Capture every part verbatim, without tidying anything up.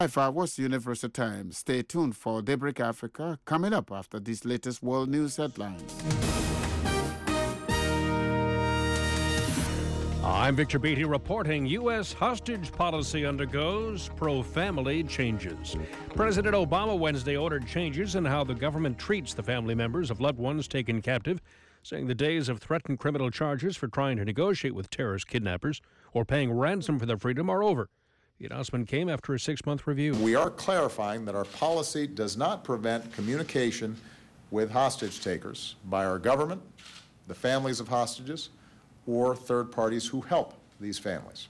five was Universal Time. Stay tuned for Daybreak Africa coming up after these latest world news headlines. I'm Victor Beatty reporting U S hostage policy undergoes pro-family changes. President Obama Wednesday ordered changes in how the government treats the family members of loved ones taken captive, saying the days of threatened criminal charges for trying to negotiate with terrorist kidnappers or paying ransom for their freedom are over. The announcement came after a six-month review. We are clarifying that our policy does not prevent communication with hostage takers by our government, the families of hostages, or third parties who help these families.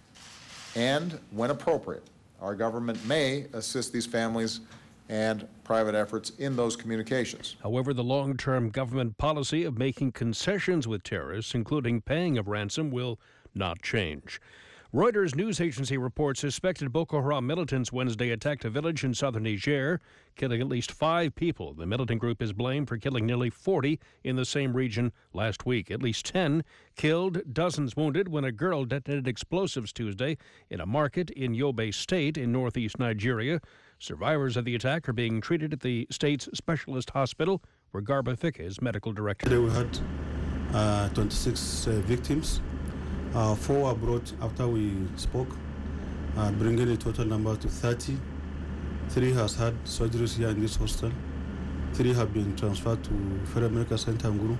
And when appropriate, our government may assist these families and private efforts in those communications. However, the long-term government policy of making concessions with terrorists, including paying of ransom, will not change. Reuters news agency reports suspected Boko Haram militants Wednesday attacked a village in southern Niger, killing at least five people. The militant group is blamed for killing nearly forty in the same region last week. At least ten killed, dozens wounded when a girl detonated explosives Tuesday in a market in Yobe State in northeast Nigeria. Survivors of the attack are being treated at the state's specialist hospital, where Garba Fika is medical director. Today we had uh, twenty-six uh, victims. Uh, four were brought after we spoke, uh, bringing the total number to thirty. Three has had surgeries here in this hostel. Three have been transferred to Federal Medical Center Nguru.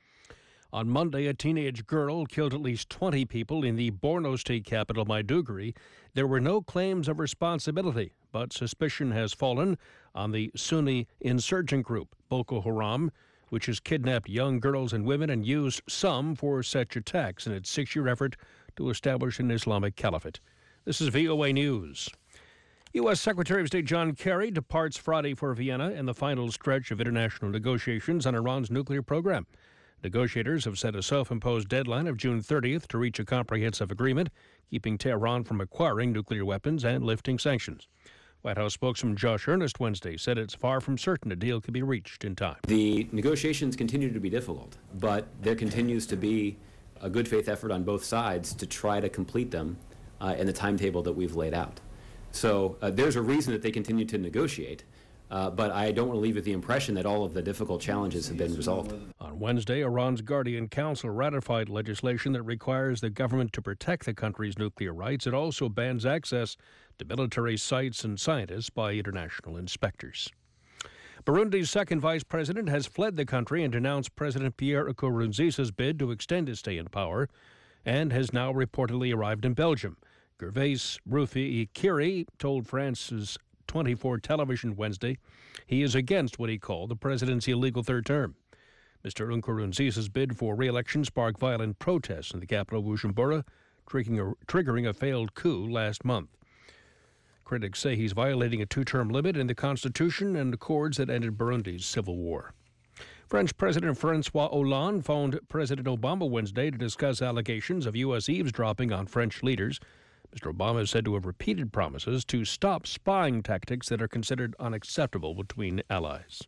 On Monday, a teenage girl killed at least twenty people in the Borno state capital, Maiduguri. There were no claims of responsibility, but suspicion has fallen on the Sunni insurgent group, Boko Haram, which has kidnapped young girls and women and used some for such attacks in its six-year effort to establish an Islamic caliphate. This is V O A News. U S. Secretary of State John Kerry departs Friday for Vienna in the final stretch of international negotiations on Iran's nuclear program. Negotiators have set a self-imposed deadline of June thirtieth to reach a comprehensive agreement, keeping Tehran from acquiring nuclear weapons and lifting sanctions. White House spokesman Josh Earnest Wednesday said it's far from certain a deal could be reached in time. The negotiations continue to be difficult, but there continues to be a good faith effort on both sides to try to complete them uh, in the timetable that we've laid out. So uh, there's a reason that they continue to negotiate, uh, but I don't want to leave with the impression that all of the difficult challenges have been resolved. On Wednesday, Iran's Guardian Council ratified legislation that requires the government to protect the country's nuclear rights. It also bans access to military sites and scientists by international inspectors. Burundi's second vice president has fled the country and denounced President Pierre Nkurunziza's bid to extend his stay in power, and has now reportedly arrived in Belgium. Gervais Ruffieux-Kiri told France's twenty-four television Wednesday he is against what he called the president's illegal third term. Mister Nkurunziza's bid for re-election sparked violent protests in the capital, Bujumbura, triggering a, triggering a failed coup last month. Critics say he's violating a two-term limit in the constitution and accords that ended Burundi's civil war. French President Francois Hollande phoned President Obama Wednesday to discuss allegations of U S eavesdropping on French leaders. Mister Obama is said to have repeated promises to stop spying tactics that are considered unacceptable between allies.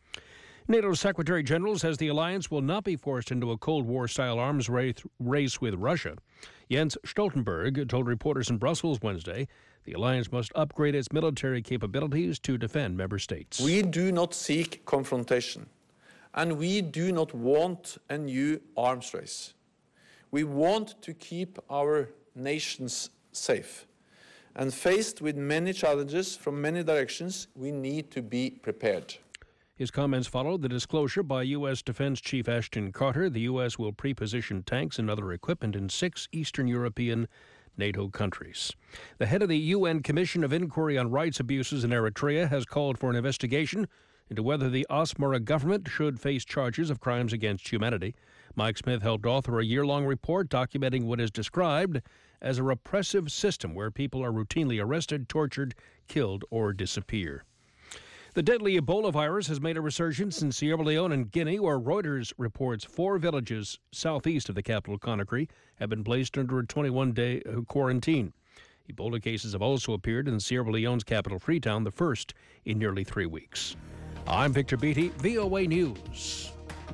NATO Secretary General says the alliance will not be forced into a Cold War-style arms race with Russia. Jens Stoltenberg told reporters in Brussels Wednesday the alliance must upgrade its military capabilities to defend member states. We do not seek confrontation, and we do not want a new arms race. We want to keep our nations safe. And faced with many challenges from many directions, we need to be prepared. His comments followed the disclosure by U S. Defense Chief Ashton Carter the U S will pre-position tanks and other equipment in six Eastern European NATO countries. The head of the U N Commission of Inquiry on Rights Abuses in Eritrea has called for an investigation into whether the Asmara government should face charges of crimes against humanity. Mike Smith helped author a year-long report documenting what is described as a repressive system where people are routinely arrested, tortured, killed, or disappear. The deadly Ebola virus has made a resurgence in Sierra Leone and Guinea, where Reuters reports four villages southeast of the capital, Conakry, have been placed under a twenty-one day quarantine. Ebola cases have also appeared in Sierra Leone's capital, Freetown, the first in nearly three weeks. I'm Victor Beatty, V O A News.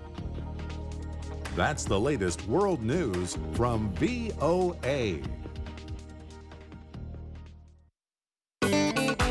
That's the latest world news from V O A.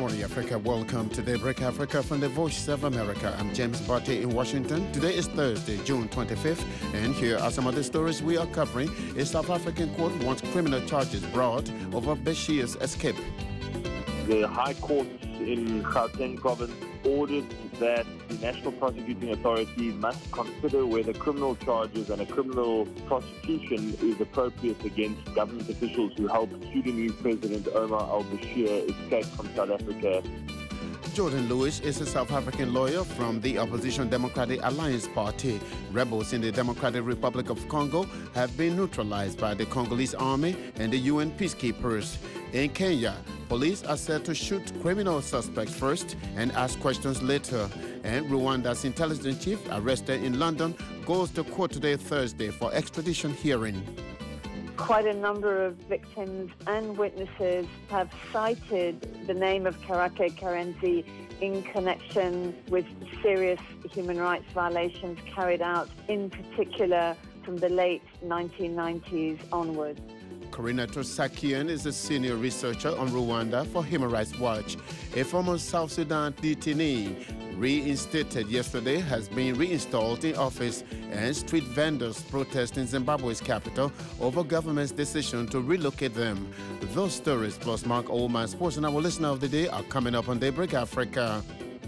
morning, Africa. Welcome to Daybreak Africa from the Voice of America. I'm James Barty in Washington. Today is Thursday, June twenty-fifth, and here are some of the stories we are covering. A South African court wants criminal charges brought over Bashir's escape. The High Court in Gauteng province ordered that the National Prosecuting Authority must consider whether criminal charges and a criminal prosecution is appropriate against government officials who helped Sudanese President Omar al-Bashir escape from South Africa. Jordan Lewis is a South African lawyer from the opposition Democratic Alliance Party. Rebels in the Democratic Republic of Congo have been neutralized by the Congolese army and the U N peacekeepers. In Kenya, police are said to shoot criminal suspects first and ask questions later. And Rwanda's intelligence chief, arrested in London, goes to court today, Thursday, for extradition hearing. Quite a number of victims and witnesses have cited the name of Karake Karenzi in connection with serious human rights violations carried out, in particular from the late nineteen nineties onwards. Karina Trosakian is a senior researcher on Rwanda for Human Rights Watch. A former South Sudan detainee reinstated yesterday has been reinstalled in office, and street vendors protest in Zimbabwe's capital over government's decision to relocate them. Those stories plus Mark Oldman's Sports and our Listener of the Day are coming up on Daybreak Africa.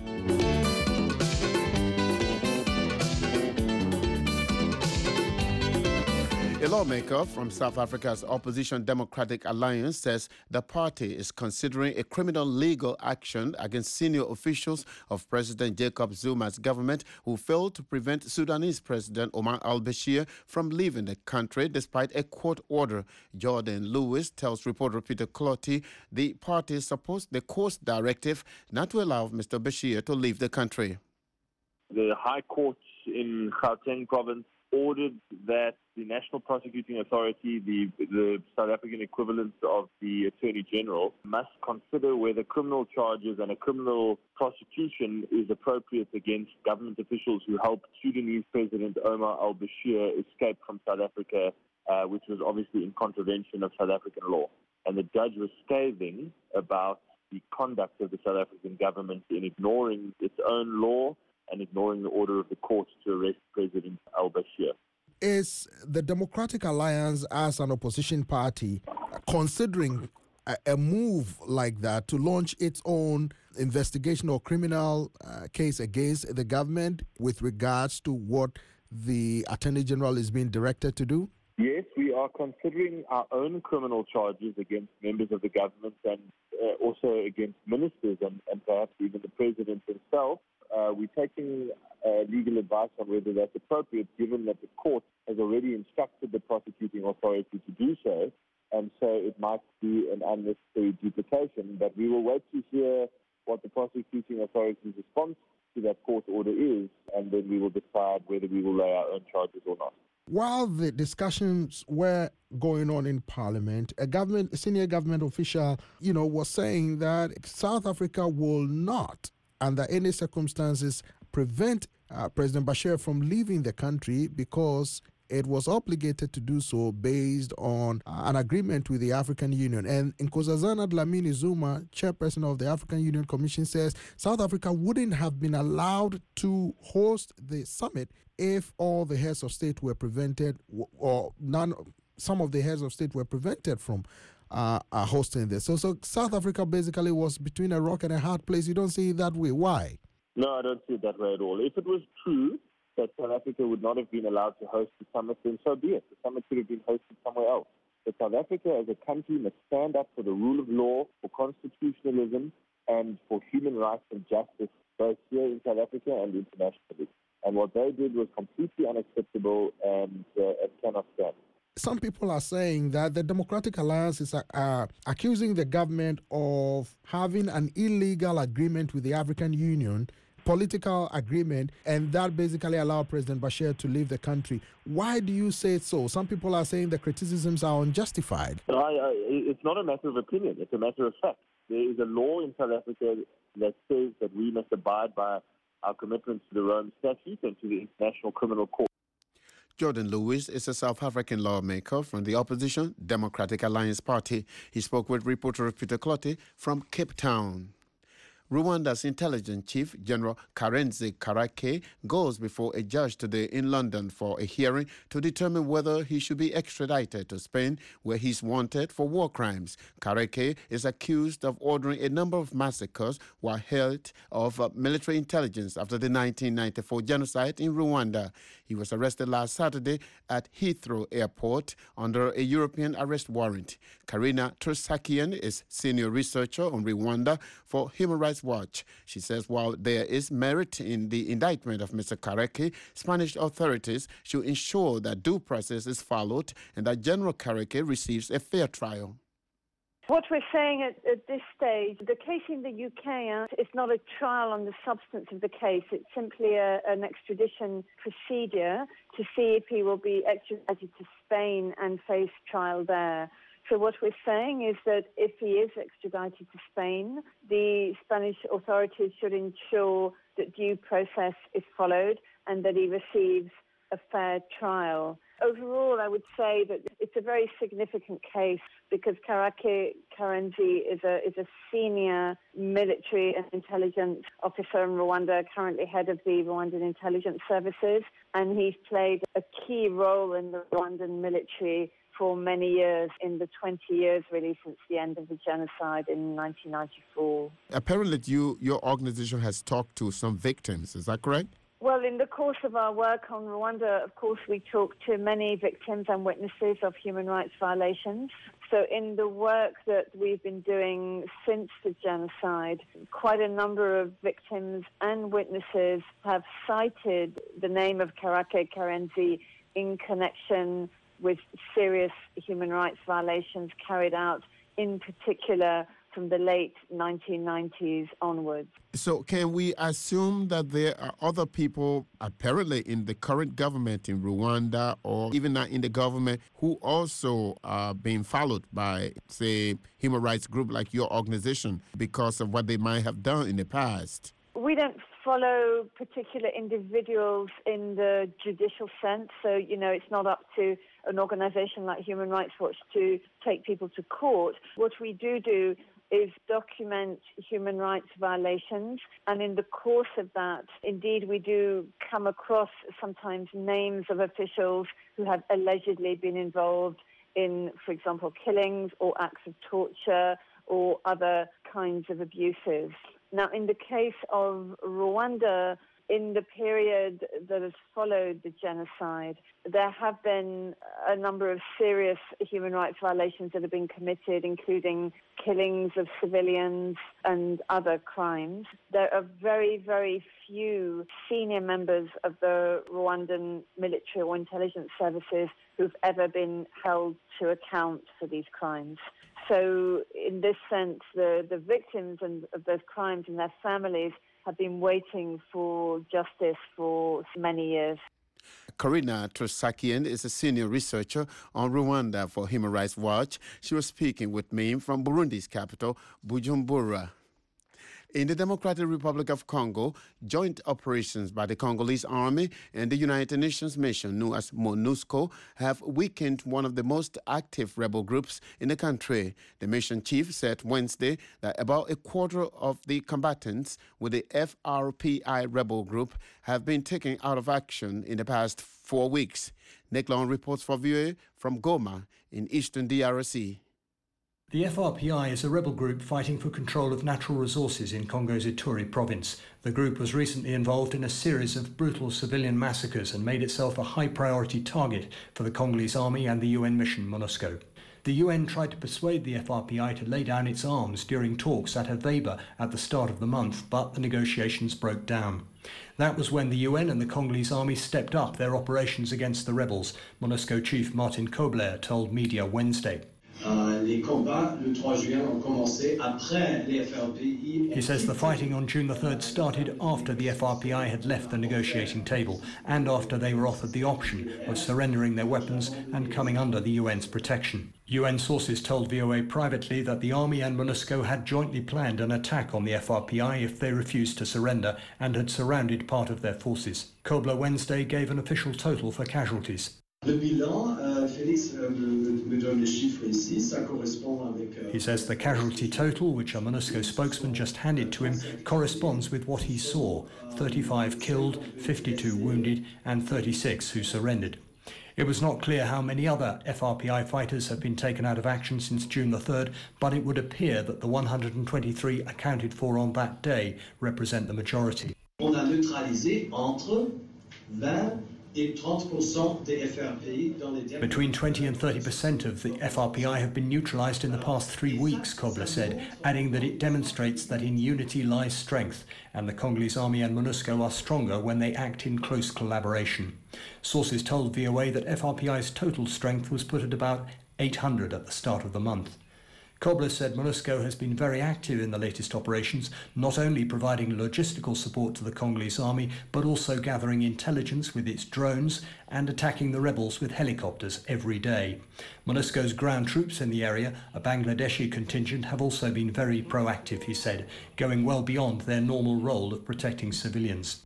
A lawmaker from South Africa's opposition Democratic Alliance says the party is considering a criminal legal action against senior officials of President Jacob Zuma's government who failed to prevent Sudanese President Omar al-Bashir from leaving the country despite a court order. Jordan Lewis tells reporter Peter Clotty the party supports the court's directive not to allow Mister Bashir to leave the country. The High Court in Gauteng province ordered that the National Prosecuting Authority, the, the South African equivalent of the Attorney General, must consider whether criminal charges and a criminal prosecution is appropriate against government officials who helped Sudanese President Omar al-Bashir escape from South Africa, uh, which was obviously in contravention of South African law. And the judge was scathing about the conduct of the South African government in ignoring its own law and ignoring the order of the court to arrest President al-Bashir. Is the Democratic Alliance, as an opposition party, considering a, a move like that to launch its own investigation or criminal uh, case against the government with regards to what the Attorney General is being directed to do? Yes, we are considering our own criminal charges against members of the government and uh, also against ministers and, and perhaps even the President himself. Uh, we're taking uh, legal advice on whether that's appropriate, given that the court has already instructed the prosecuting authority to do so, and so it might be an unnecessary duplication. But we will wait to hear what the prosecuting authority's response to that court order is, and then we will decide whether we will lay our own charges or not. While the discussions were going on in Parliament, a government, a senior government official, you know, was saying that South Africa will not, under any circumstances, prevent uh, President Bashir from leaving the country because it was obligated to do so based on uh, an agreement with the African Union. And Nkosazana Dlamini Zuma, chairperson of the African Union Commission, says South Africa wouldn't have been allowed to host the summit if all the heads of state were prevented, or none, some of the heads of state were prevented from uh, uh, hosting this. So, so South Africa basically was between a rock and a hard place. You don't see it that way. Why? No, I don't see it that way at all. If it was true that South Africa would not have been allowed to host the summit, then so be it. The summit could have been hosted somewhere else. But South Africa as a country must stand up for the rule of law, for constitutionalism, and for human rights and justice, both here in South Africa and internationally. And what they did was completely unacceptable and, uh, and cannot stand. Some people are saying that the Democratic Alliance is uh, accusing the government of having an illegal agreement with the African Union, political agreement, and that basically allowed President Bashir to leave the country. Why do you say so? Some people are saying the criticisms are unjustified. I, I, it's not a matter of opinion. It's a matter of fact. There is a law in South Africa that says that we must abide by our commitments to the Rome Statute and to the International Criminal Court. Jordan Lewis is a South African lawmaker from the opposition Democratic Alliance Party. He spoke with reporter Peter Clotty from Cape Town. Rwanda's intelligence chief, General Karenzi Karake, goes before a judge today in London for a hearing to determine whether he should be extradited to Spain, where he's wanted for war crimes. Karake is accused of ordering a number of massacres while head of uh, military intelligence after the nineteen ninety-four genocide in Rwanda. He was arrested last Saturday at Heathrow Airport under a European arrest warrant. Karina Tersakian is senior researcher on Rwanda for Human Rights Watch. She says while there is merit in the indictment of Mister Karake, Spanish authorities should ensure that due process is followed and that General Karake receives a fair trial. What we're saying at, at this stage, the case in the U K uh, is not a trial on the substance of the case. It's simply a, an extradition procedure to see if he will be extradited to Spain and face trial there. So what we're saying is that if he is extradited to Spain, the Spanish authorities should ensure that due process is followed and that he receives a fair trial. Overall, I would say that it's a very significant case because Karake Karenzi is a is a senior military and intelligence officer in Rwanda, currently head of the Rwandan intelligence services, and he's played a key role in the Rwandan military for many years, in the twenty years really since the end of the genocide in nineteen ninety-four. Apparently, you your organization has talked to some victims, is that correct? Well, in the course of our work on Rwanda, of course, we talked to many victims and witnesses of human rights violations. So in the work that we've been doing since the genocide, quite a number of victims and witnesses have cited the name of Karake Karenzi in connection with serious human rights violations carried out, in particular from the late nineteen nineties onwards. So can we assume that there are other people apparently in the current government in Rwanda or even not in the government who also are being followed by, say, human rights group like your organization because of what they might have done in the past? We don't follow particular individuals in the judicial sense. So, you know, it's not up to an organization like Human Rights Watch to take people to court. What we do do is document human rights violations. And in the course of that, indeed, we do come across sometimes names of officials who have allegedly been involved in, for example, killings or acts of torture or other kinds of abuses. Now, in the case of Rwanda, in the period that has followed the genocide, there have been a number of serious human rights violations that have been committed, including killings of civilians and other crimes. There are very, very few senior members of the Rwandan military or intelligence services who've ever been held to account for these crimes. So in this sense, the, the victims and, of those crimes and their families have been waiting for justice for many years. Karina Tersakian is a senior researcher on Rwanda for Human Rights Watch. She was speaking with me from Burundi's capital, Bujumbura. In the Democratic Republic of Congo, joint operations by the Congolese army and the United Nations mission known as MONUSCO have weakened one of the most active rebel groups in the country. The mission chief said Wednesday that about a quarter of the combatants with the F R P I rebel group have been taken out of action in the past four weeks. Nick Long reports for V O A from Goma in eastern D R C. The F R P I is a rebel group fighting for control of natural resources in Congo's Ituri province. The group was recently involved in a series of brutal civilian massacres and made itself a high-priority target for the Congolese army and the U N mission MONUSCO. The U N tried to persuade the F R P I to lay down its arms during talks at Aveba at the start of the month, but the negotiations broke down. That was when the U N and the Congolese army stepped up their operations against the rebels, MONUSCO chief Martin Kobler told media Wednesday. He says the fighting on June the third started after the F R P I had left the negotiating table and after they were offered the option of surrendering their weapons and coming under the U N's protection. U N sources told V O A privately that the army and MONUSCO had jointly planned an attack on the F R P I if they refused to surrender and had surrounded part of their forces. Kobler Wednesday gave an official total for casualties. He says the casualty total, which a MONUSCO spokesman just handed to him, corresponds with what he saw: thirty-five killed, fifty-two wounded, and thirty-six who surrendered. It was not clear how many other F R P I fighters have been taken out of action since June the third, but it would appear that the one hundred twenty-three accounted for on that day represent the majority. On a neutralisé entre vingt et trente pourcent des F R P I dans les derniers... Between twenty and thirty percent of the F R P I have been neutralised in the past three weeks, Kobler said, adding that it demonstrates that in unity lies strength, and the Congolese army and MONUSCO are stronger when they act in close collaboration. Sources told V O A that F R P I's total strength was put at about eight hundred at the start of the month. Kobler said MONUSCO has been very active in the latest operations, not only providing logistical support to the Congolese army, but also gathering intelligence with its drones and attacking the rebels with helicopters every day. MONUSCO's ground troops in the area, a Bangladeshi contingent, have also been very proactive, he said, going well beyond their normal role of protecting civilians.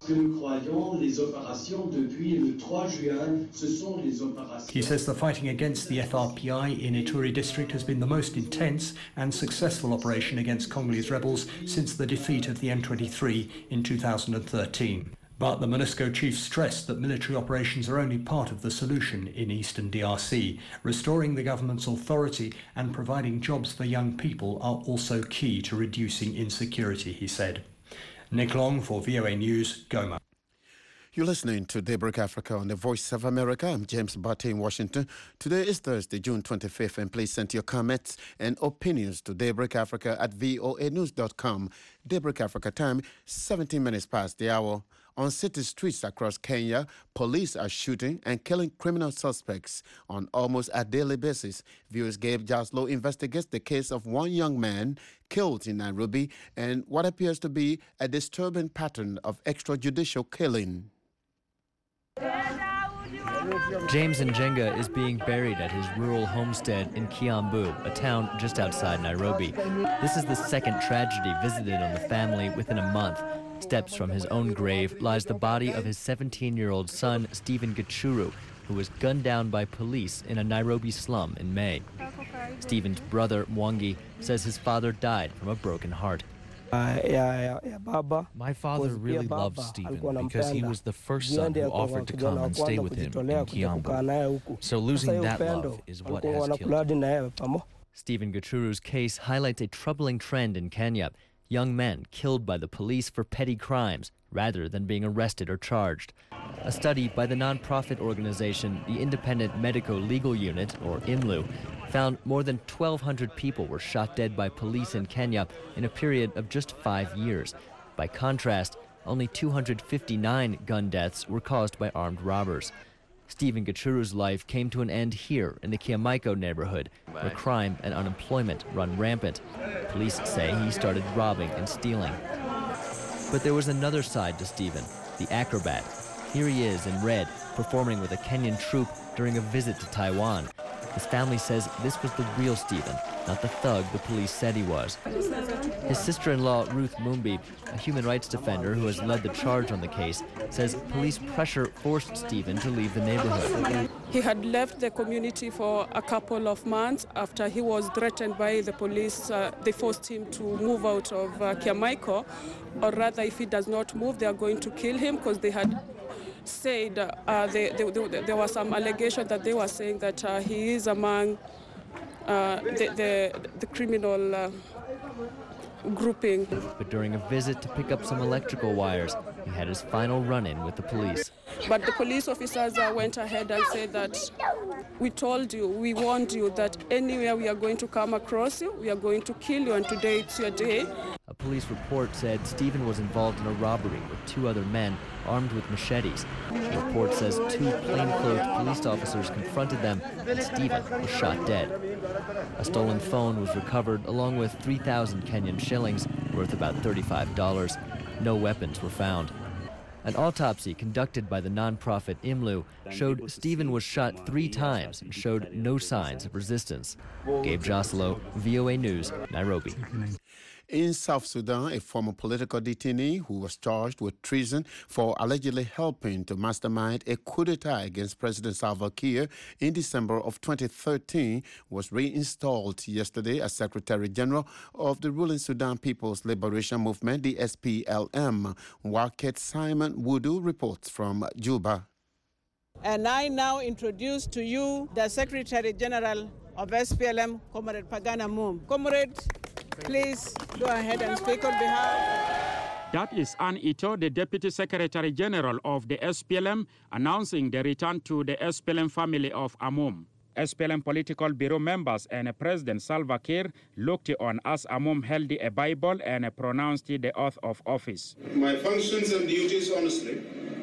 He says the fighting against the F R P I in Ituri district has been the most intense and successful operation against Congolese rebels since the defeat of the M twenty-three in two thousand thirteen. But the MONUSCO chief stressed that military operations are only part of the solution in eastern D R C. Restoring the government's authority and providing jobs for young people are also key to reducing insecurity, he said. Nick Long for V O A News, Goma. You're listening to Daybreak Africa on the Voice of America. I'm James Barty in Washington. Today is Thursday, June twenty-fifth, and please send your comments and opinions to Daybreak Africa at voa news dot com. Daybreak Africa time, seventeen minutes past the hour. On city streets across Kenya, police are shooting and killing criminal suspects on almost a daily basis. Viewers Gabe Jaslow investigates the case of one young man killed in Nairobi and what appears to be a disturbing pattern of extrajudicial killing. James Njenga is being buried at his rural homestead in Kiambu, a town just outside Nairobi. This is the second tragedy visited on the family within a month. Steps from his own grave lies the body of his seventeen-year-old son, Stephen Gichuru, who was gunned down by police in a Nairobi slum in May. Stephen's brother, Mwangi, says his father died from a broken heart. My father really loved Stephen because he was the first son who offered to come and stay with him in Kiambu. So losing that love is what has killed him. Stephen Gichuru's case highlights a troubling trend in Kenya. Young men killed by the police for petty crimes rather than being arrested or charged. A study by the non-profit organization, the Independent Medico-Legal Unit, or I M L U, found more than twelve hundred people were shot dead by police in Kenya in a period of just five years. By contrast, only two hundred fifty-nine gun deaths were caused by armed robbers. Stephen Gichuru's life came to an end here in the Kiamaiko neighborhood, where crime and unemployment run rampant. Police say he started robbing and stealing. But there was another side to Stephen, the acrobat. Here he is in red, performing with a Kenyan troupe during a visit to Taiwan. His family says this was the real Stephen, not the thug the police said he was. His sister-in-law, Ruth Mumbi, a human rights defender who has led the charge on the case, says police pressure forced Stephen to leave the neighborhood. He had left the community for a couple of months after he was threatened by the police. Uh, they forced him to move out of uh, Kiamaiko, or rather, if he does not move, they are going to kill him, because they had said uh, they, they, they, there was some allegation that they were saying that uh, he is among uh, the, the, the criminal uh, grouping. But during a visit to pick up some electrical wires, he had his final run-in with the police. But the police officers uh, went ahead and said that we told you, we warned you that anywhere we are going to come across you, we are going to kill you, and today it's your day. A police report said Stephen was involved in a robbery with two other men armed with machetes. The report says two plainclothes police officers confronted them, and Stephen was shot dead. A stolen phone was recovered along with three thousand Kenyan shillings, worth about thirty-five dollars. No weapons were found. An autopsy conducted by the non-profit I M L U showed Stephen was shot three times and showed no signs of resistance. Gabe Joslow, V O A News, Nairobi. In South Sudan, a former political detainee who was charged with treason for allegedly helping to mastermind a coup d'etat against President Salva Kiir in December of twenty thirteen was reinstalled yesterday as Secretary General of the ruling Sudan People's Liberation Movement, the S P L M. Waket Simon Wudu reports from Juba. And I now introduce to you the Secretary General of S P L M, Comrade Pagana Moom. Comrade, please go ahead and speak on behalf. That is Anne Ito, the Deputy Secretary General of the S P L M, announcing the return to the S P L M family of Amoum. S P L M Political Bureau members and President Salva Kiir looked on as Amoum held a Bible and pronounced the oath of office. My functions and duties honestly,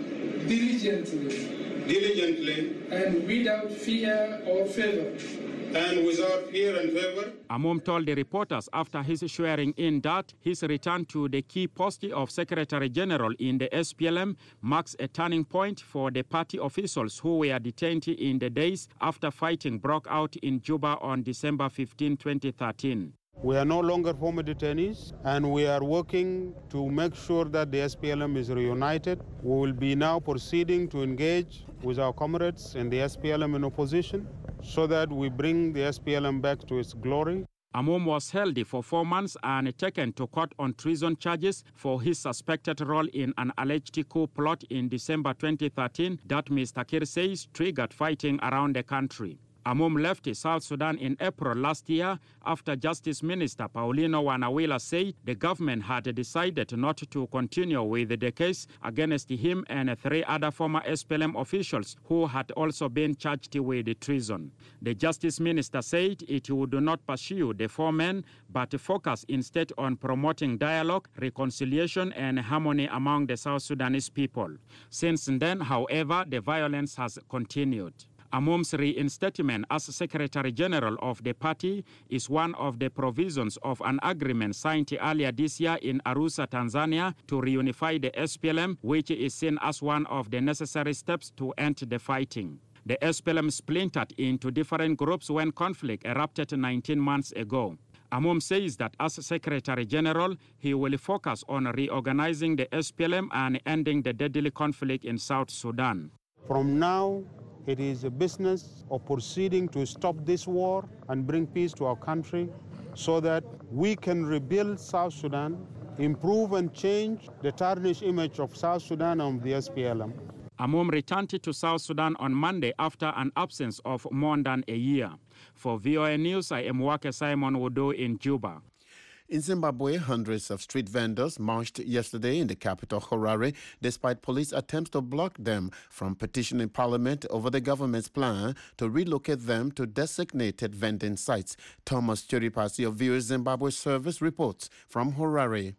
diligently, diligently, and without fear or favor. And without fear and favor. Amoum told the reporters after his swearing in that his return to the key post of Secretary General in the S P L M marks a turning point for the party officials who were detained in the days after fighting broke out in Juba on December fifteenth, twenty thirteen. We are no longer former detainees, and we are working to make sure that the S P L M is reunited. We will be now proceeding to engage with our comrades in the S P L M in opposition so that we bring the S P L M back to its glory. Amoum was held for four months and taken to court on treason charges for his suspected role in an alleged coup plot in December twenty thirteen that Mister Kiir says triggered fighting around the country. Amoum left South Sudan in April last year after Justice Minister Paulino Wanawila said the government had decided not to continue with the case against him and three other former S P L M officials who had also been charged with treason. The Justice Minister said it would not pursue the four men but focus instead on promoting dialogue, reconciliation and harmony among the South Sudanese people. Since then, however, the violence has continued. Amoum's reinstatement as Secretary General of the party is one of the provisions of an agreement signed earlier this year in Arusha, Tanzania, to reunify the S P L M, which is seen as one of the necessary steps to end the fighting. The S P L M splintered into different groups when conflict erupted nineteen months ago. Amoum says that as Secretary General, he will focus on reorganizing the S P L M and ending the deadly conflict in South Sudan. From now, it is a business of proceeding to stop this war and bring peace to our country so that we can rebuild South Sudan, improve and change the tarnished image of South Sudan and the S P L M. Amoum returned to South Sudan on Monday after an absence of more than a year. For V O A News, I am Wake Simon Wudu in Juba. In Zimbabwe, hundreds of street vendors marched yesterday in the capital, Harare, despite police attempts to block them from petitioning Parliament over the government's plan to relocate them to designated vending sites. Thomas Chiripasi of V O A Zimbabwe Service reports from Harare.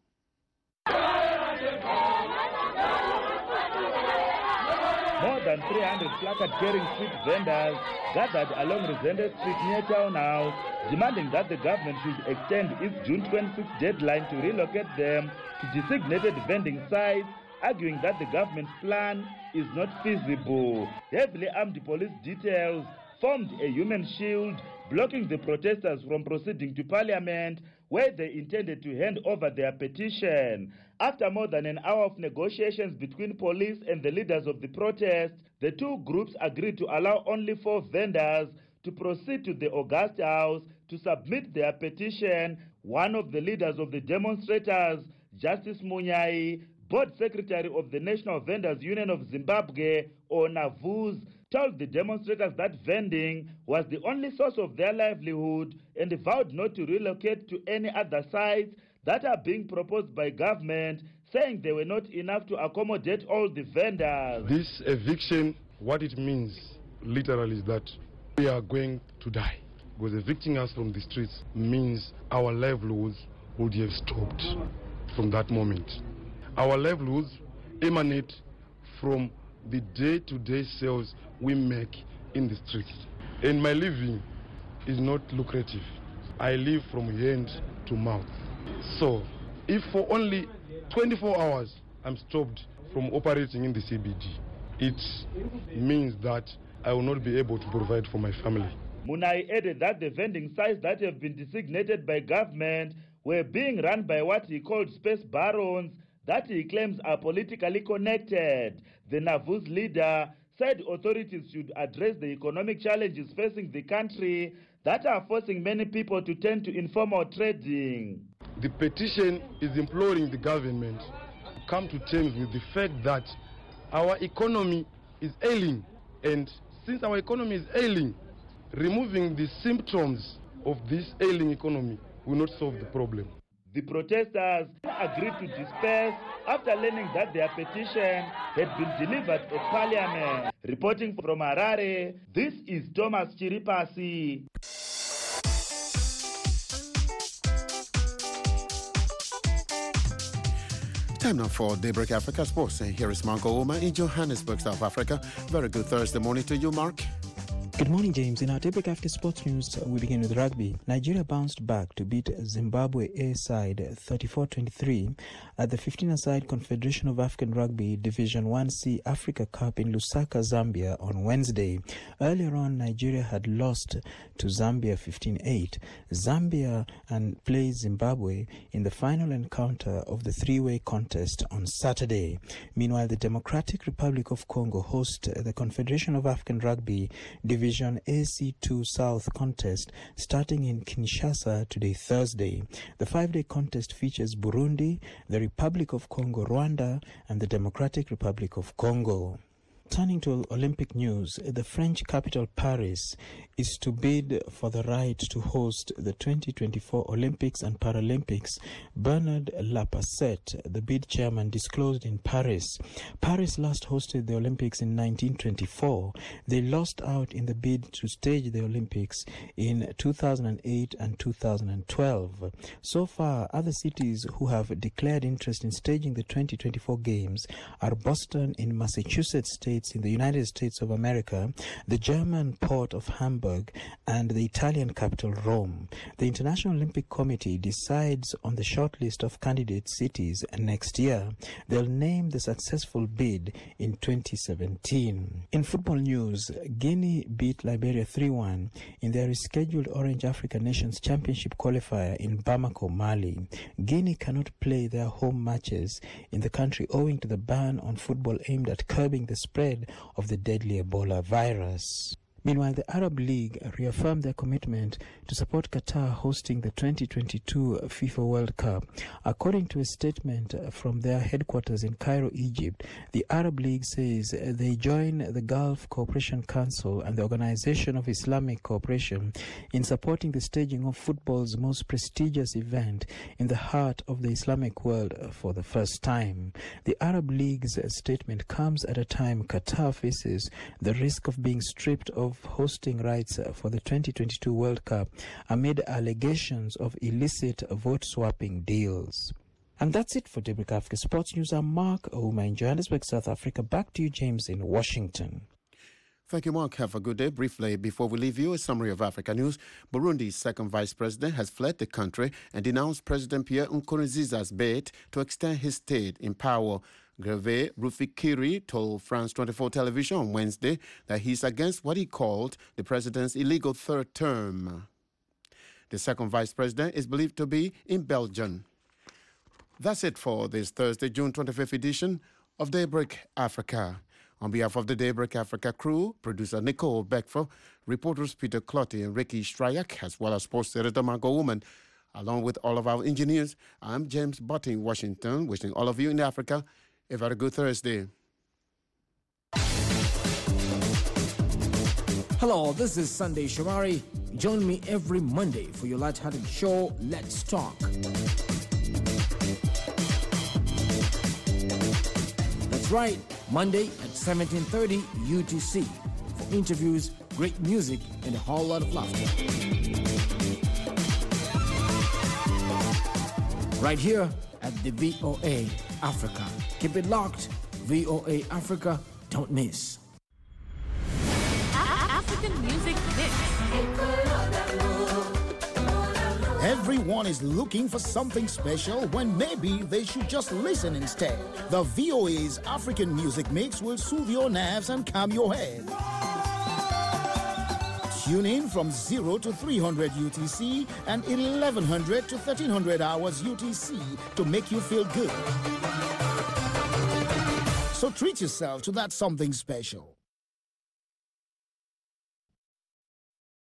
More than three hundred placard-carrying street vendors gathered along Resende Street near town now, demanding that the government should extend its June twenty-sixth deadline to relocate them to designated vending sites, arguing that the government's plan is not feasible. Heavily armed police details formed a human shield, blocking the protesters from proceeding to Parliament, where they intended to hand over their petition. After more than an hour of negotiations between police and the leaders of the protest, the two groups agreed to allow only four vendors to proceed to the August House to submit their petition. One of the leaders of the demonstrators, Justice Munyai, board secretary of the National Vendors Union of Zimbabwe, or NAVUZ, told the demonstrators that vending was the only source of their livelihood and vowed not to relocate to any other sites that are being proposed by government, saying they were not enough to accommodate all the vendors. This eviction, what it means literally is that we are going to die, because evicting us from the streets means our livelihoods would have stopped from that moment. Our livelihoods emanate from the day-to-day sales we make in the streets. And my living is not lucrative. I live from hand to mouth. So, if for only twenty-four hours I'm stopped from operating in the C B D, it means that I will not be able to provide for my family. Munai added that the vending sites that have been designated by government were being run by what he called space barons that he claims are politically connected. The Navu's leader said authorities should address the economic challenges facing the country that are forcing many people to turn to informal trading. The petition is imploring the government to come to terms with the fact that our economy is ailing, and since our economy is ailing, removing the symptoms of this ailing economy will not solve the problem. The protesters agreed to disperse after learning that their petition had been delivered at Parliament. Reporting from Harare, this is Thomas Chiripasi. Time now for Daybreak Africa Sports. And here is Mark Ouma in Johannesburg, South Africa. Very good Thursday morning to you, Mark. Good morning, James. In our Daybreak After Sports News, we begin with rugby. Nigeria bounced back to beat Zimbabwe A side thirty-four twenty-three at the fifteen-a-side Confederation of African Rugby Division one C Africa Cup in Lusaka, Zambia on Wednesday. Earlier on, Nigeria had lost to Zambia fifteen eight. Zambia and plays Zimbabwe in the final encounter of the three-way contest on Saturday. Meanwhile, the Democratic Republic of Congo host the Confederation of African Rugby Division A C two South contest starting in Kinshasa today, Thursday. The five-day contest features Burundi, the Republic of Congo, Rwanda, and the Democratic Republic of Congo. Turning to Olympic news, the French capital Paris is to bid for the right to host the twenty twenty-four Olympics and Paralympics. Bernard Lapasset, the bid chairman, disclosed in Paris. Paris last hosted the Olympics in nineteen twenty-four. They lost out in the bid to stage the Olympics in two thousand eight and two thousand twelve. So far, other cities who have declared interest in staging the twenty twenty-four Games are Boston in Massachusetts State in the United States of America, the German port of Hamburg, and the Italian capital Rome. The International Olympic Committee decides on the shortlist of candidate cities next year. They'll name the successful bid in twenty seventeen. In football news, Guinea beat Liberia three one in their rescheduled Orange Africa Nations Championship qualifier in Bamako, Mali. Guinea cannot play their home matches in the country owing to the ban on football aimed at curbing the spread of the deadly Ebola virus. Meanwhile, the Arab League reaffirmed their commitment to support Qatar hosting the twenty twenty-two FIFA World Cup. According to a statement from their headquarters in Cairo, Egypt, the Arab League says they join the Gulf Cooperation Council and the Organization of Islamic Cooperation in supporting the staging of football's most prestigious event in the heart of the Islamic world for the first time. The Arab League's statement comes at a time Qatar faces the risk of being stripped of hosting rights for the twenty twenty-two World Cup amid allegations of illicit vote-swapping deals. And that's it for Daybreak Africa Sports News. I'm Mark Ouma in Johannesburg, South Africa. Back to you, James, in Washington. Thank you, Mark. Have a good day. Briefly, before we leave you, a summary of Africa news. Burundi's second vice president has fled the country and denounced President Pierre Nkurunziza's bid to extend his stay in power. Gervais Ruffikiri told France twenty-four television on Wednesday that he's against what he called the president's illegal third term. The second vice president is believed to be in Belgium. That's it for this Thursday, June twenty-fifth edition of Daybreak Africa. On behalf of the Daybreak Africa crew, producer Nicole Beckford, reporters Peter Clotty and Ricky Stryak, as well as sports editor Margot Woman, along with all of our engineers, I'm James Button in Washington, wishing all of you in Africa a very good Thursday. Hello, this is Sunday Shomari. Join me every Monday for your light-hearted show, Let's Talk. That's right, Monday at seventeen thirty U T C for interviews, great music, and a whole lot of laughter. Right here at the V O A Africa. Keep it locked. V O A Africa, don't miss. African Music Mix. Everyone is looking for something special when maybe they should just listen instead. The V O A's African Music Mix will soothe your nerves and calm your head. Tune in from zero to three hundred U T C and eleven hundred to thirteen hundred hours U T C to make you feel good. So treat yourself to that something special.